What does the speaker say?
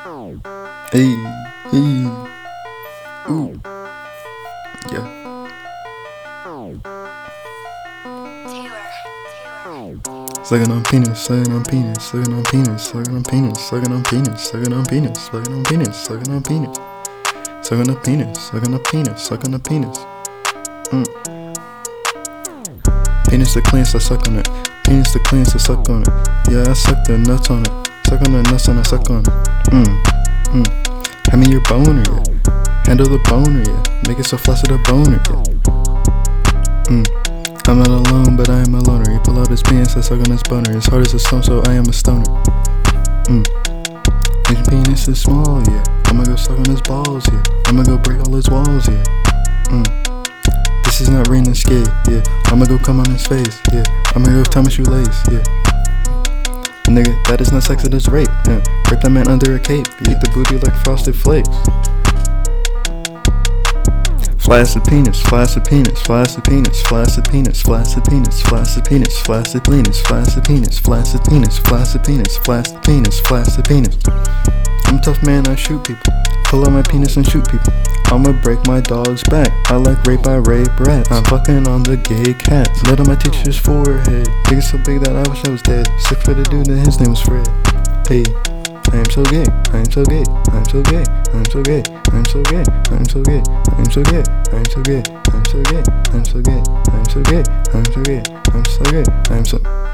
Hey, hey, ooh, yeah. Sucking on penis, sucking on penis, sucking on penis, sucking on penis, sucking on penis, sucking on penis, sucking on penis, sucking on penis, sucking on penis, sucking on penis, sucking on penis. Penis to cleanse, I suck on it. Penis to cleanse, I suck on it. Yeah, I suck the nuts on it. Suck on the nuts and I suck on it. Hand me your boner, yeah. Handle the boner, yeah. Make it so flaccid a boner, yeah. I'm not alone, but I am a loner. You pull out his penis, I suck on his boner. As hard as a stone, so I am a stoner. His penis is small, yeah. I'ma go suck on his balls, yeah. I'ma go break all his walls, yeah. This is not rain and skate, yeah. I'ma go come on his face, yeah. I'ma go tie my shoelace, yeah. Nigga, that is not sex, it is rape, yeah. Rape that man under a cape, yeah. Eat the booty like frosted flakes. Flaccid penis, flaccid penis, flaccid penis, flaccid penis, flaccid penis, flaccid penis, flaccid penis, flaccid penis, flaccid penis, flaccid penis, flaccid penis, flaccid penis. I'm a tough man, I shoot people. Pull out my penis and shoot people. I'ma break my dog's back. I like rape, I rape rats. I'm fucking on the gay cats. Blood on my teacher's forehead. Dick is so big that I wish I was dead. 6 foot dude and his name was Fred. Hey, I am so gay. I am so gay. I am so gay. I am so gay. I am so gay. I am so gay. I am so gay. I am so gay. I am so gay. I am so gay. I am so gay. I am so gay. I am so gay. I am so